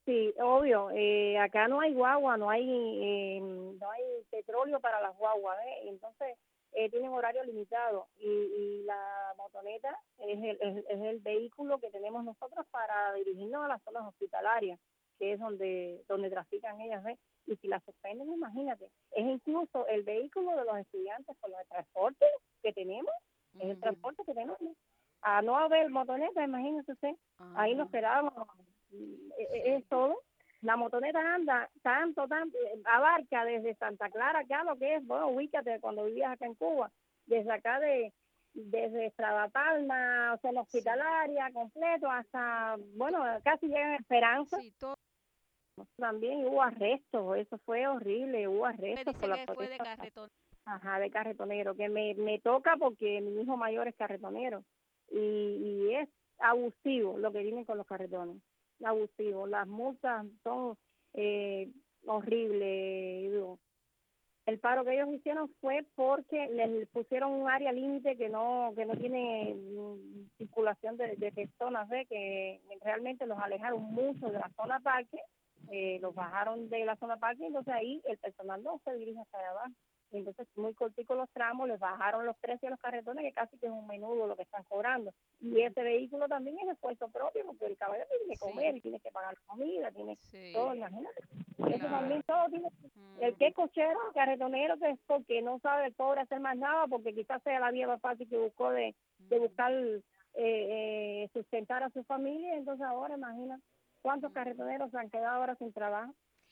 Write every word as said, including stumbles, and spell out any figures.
Sí, obvio. Eh, acá no hay guagua, no hay eh, no hay petróleo para las guaguas, ¿eh? Entonces eh, tienen horario limitado y, y la motoneta es el, es, es el vehículo que tenemos nosotros para dirigirnos a las zonas hospitalarias, que es donde donde trafican ellas, ¿ves? Y si las suspenden, imagínate, es incluso el vehículo de los estudiantes con el transporte que tenemos, es el Ujú. transporte que tenemos. A no haber motoneta, imagínese usted, ahí nos Ah, quedamos, es, sí. es todo. La motoneta anda tanto, tanto, eh, abarca desde Santa Clara acá lo que es, bueno, ubícate cuando vivías acá en Cuba, desde acá de, desde Estrada Palma, zona Sí. hospitalaria, completo, hasta, To- bueno, casi llegan a Esperanza. sí, todo También hubo arrestos, eso fue horrible, hubo me arrestos por dice la que fue de protesta, carretón. ajá, de carretonero, que me, me toca porque mi hijo mayor es carretonero y, y es abusivo lo que vienen con los carretones, abusivo, las multas son eh, horribles. Digo. El paro que ellos hicieron fue porque les pusieron un área límite que no que no tiene mm, circulación de, de personas, ¿ve? Que realmente los alejaron mucho de la zona parque, eh, los bajaron de la zona parque, entonces ahí el personal no se dirige hasta allá abajo. Entonces, muy cortico los tramos, les bajaron los precios a los carretones, que casi que es un menudo lo que están cobrando. Y ese vehículo también es esfuerzo propio, porque el caballero tiene que Sí, comer, tiene que pagar la comida, tiene todo, sí, imagínate. Eso también claro. todo tiene el que es Ujú. cochero, carretonero, que es porque no sabe el pobre hacer más nada, porque quizás sea la vía más fácil que buscó de, de buscar eh, eh, sustentar a su familia, entonces ahora imagina cuántos Ujú. carretoneros se han quedado ahora sin trabajo.